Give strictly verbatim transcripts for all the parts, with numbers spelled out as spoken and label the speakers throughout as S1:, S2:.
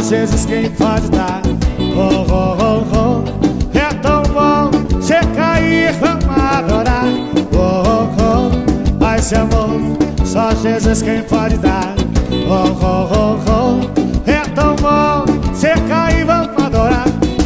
S1: Só Jesus quem pode dar. Oh, oh, oh, oh. É tão bom você cair, vamos adorar. Oh, oh, oh. Mas amor, só Jesus quem pode dar. Oh, oh, oh, oh. É tão bom você cair, vamos adorar.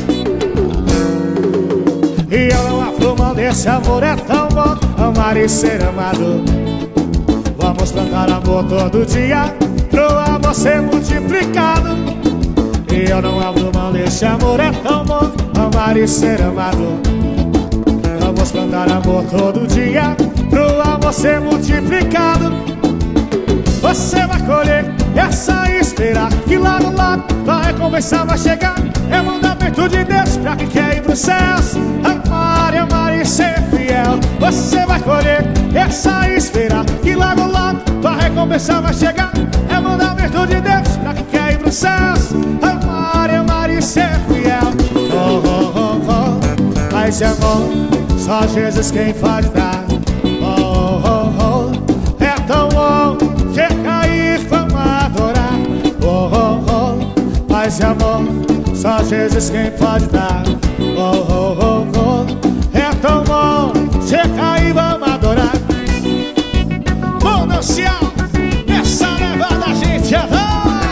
S1: E eu não abro mão desse amor, é tão bom amar e ser amado. Vamos plantar amor todo dia, pro amor ser multiplicado. E eu não abro mão desse amor, é tão bom amar e ser amado. Vamos plantar amor todo dia, pro amor ser multiplicado. Você vai colher essa esperar, que logo logo a recompensa vai chegar. É mandamento de Deus pra quem quer ir pros céus. Amar e amar e ser fiel. Você vai colher essa esperar, que logo logo a recompensa vai chegar. É mandamento de Deus pra quem quer ir pros céus. Amar e amar e ser fiel. Oh, oh, oh, oh. Mas amor, só Jesus quem pode dar. Oh, oh, oh. É tão bom que cair, vamos adorar. Oh, oh, oh. Mas amor, só Jesus quem pode dar. Oh, oh, oh, oh. É tão bom que cair, vamos adorar. Bom dançar, essa levada a gente andar.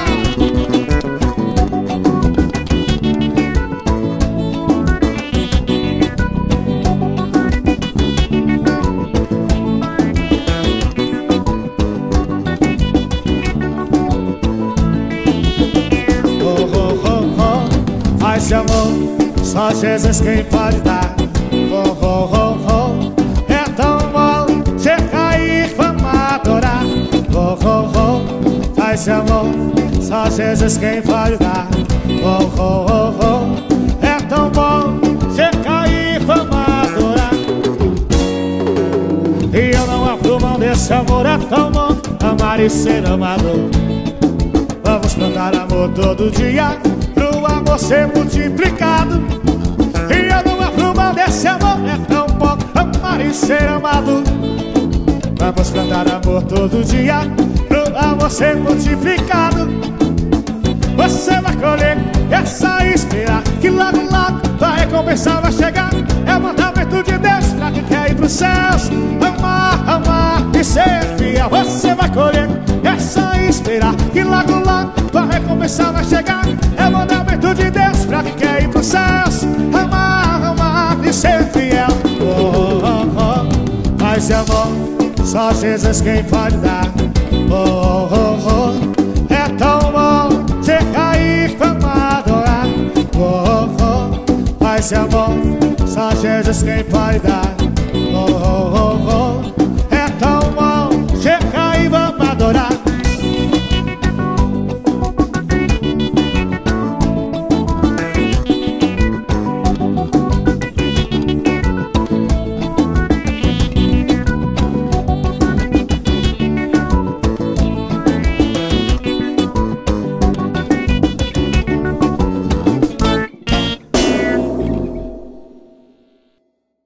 S1: Mas amor, só Jesus quem pode dar. Oh, oh, oh, oh. É tão bom você cair, vamos adorar. Oh, oh, oh. Mas amor, só Jesus quem pode dar. Oh, oh, oh, oh. É tão bom você cair, vamos adorar. E eu não abro mão desse amor, é tão bom amar e ser amado. Vamos plantar amor todo dia, pro amor ser multiplicado. E eu não abro mão desse amor, é tão bom amar e ser amado. Vamos plantar amor todo dia, pro amor ser multiplicado. Você vai colher essa esperar, que logo logo a recompensa vai chegar. É o mandamento de Deus pra quem quer ir pros céus. Amar, amar e ser fiel. Você vai colher essa esperar, que logo logo a recompensa vai chegar. É o mandamento de Deus pra quem quer ir pros céus. Amar, amar e ser fiel. Oh, oh, oh. Mas amor, só Jesus quem pode dar. Oh, oh, oh. É tão bom você cair, vamos adorar. Oh, oh, oh. Mas amor, só Jesus quem pode dar. Oh, oh, oh.